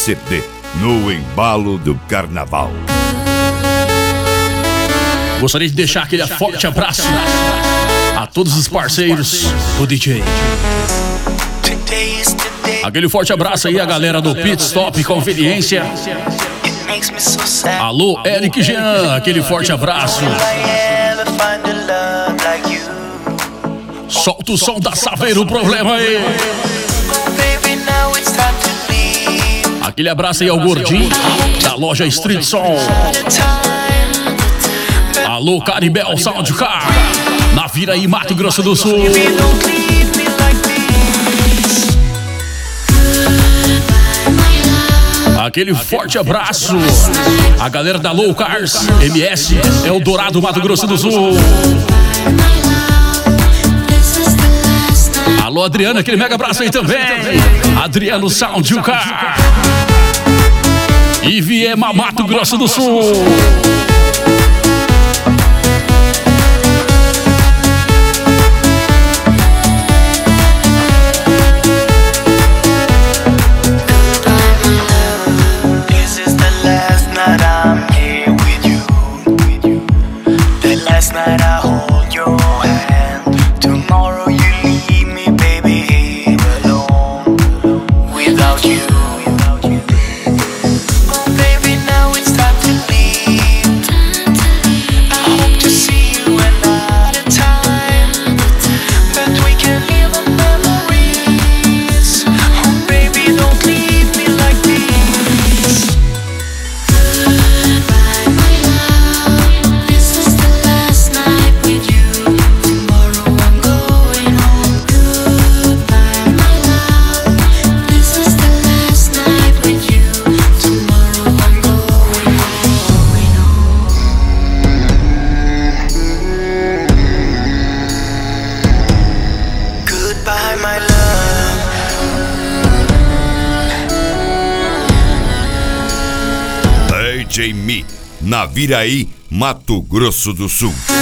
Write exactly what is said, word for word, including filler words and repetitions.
C D, no embalo do carnaval. Gostaria de deixar aquele forte abraço a todos os parceiros do D J. Aquele forte abraço aí a galera do Pit Stop Conveniência. Alô, Eric Jean, aquele forte abraço. Solta o som da Saveiro, o problema aí. Aquele abraço aí ao gordinho da loja Street Som. Alô, Caribel Sound Car, na Viraí, Mato Grosso do Sul. Aquele forte abraço a galera da Low Cars M S Eldorado, Mato Grosso do Sul. Alô, Adriano, aquele mega abraço aí também. Adriano Sound Car e Viema, Mato Grosso do Sul. D J Mi, na Viraí, Mato Grosso do Sul.